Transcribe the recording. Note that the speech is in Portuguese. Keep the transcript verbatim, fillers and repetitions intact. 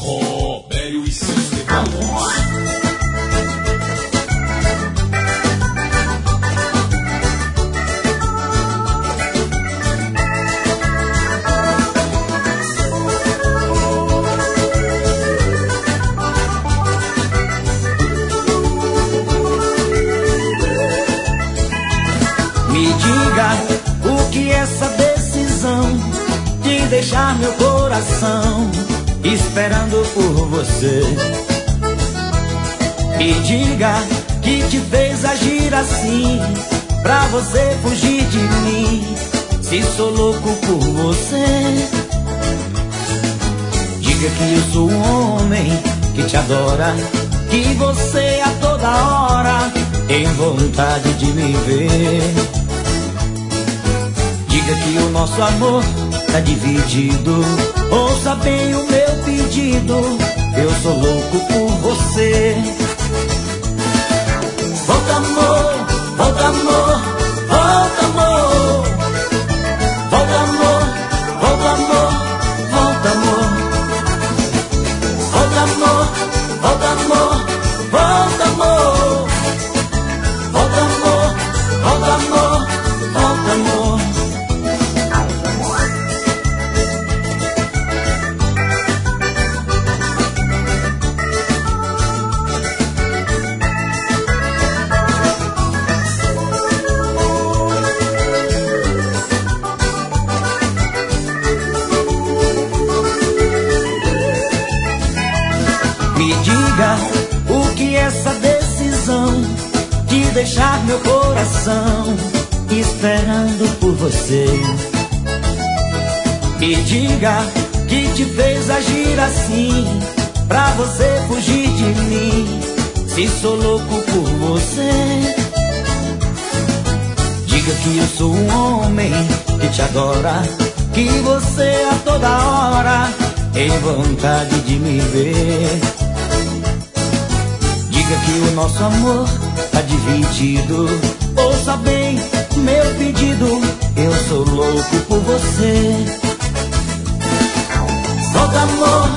Robério e seus teclados. Me diga o que essa decisão de deixar meu coração esperando por você. Me diga que te fez agir assim pra você fugir de mim, se sou louco por você. Diga que eu sou um homem que te adora, que você a toda hora tem vontade de me ver. Diga que o nosso amor tá dividido, ouça bem o meu pedido, eu sou louco por você. Volta amor, volta amor, volta amor. Volta amor, volta amor, volta amor. Volta amor, volta amor, volta amor. Volta amor, volta amor, volta amor. Me diga o que essa decisão de deixar meu coração esperando por você. Me diga que te fez agir assim pra você fugir de mim, se sou louco por você. Diga que eu sou um homem que te adora, que você a toda hora tem vontade de me ver. Diga que o nosso amor tá dividido, ouça bem meu pedido, eu sou louco por você. Volta amor,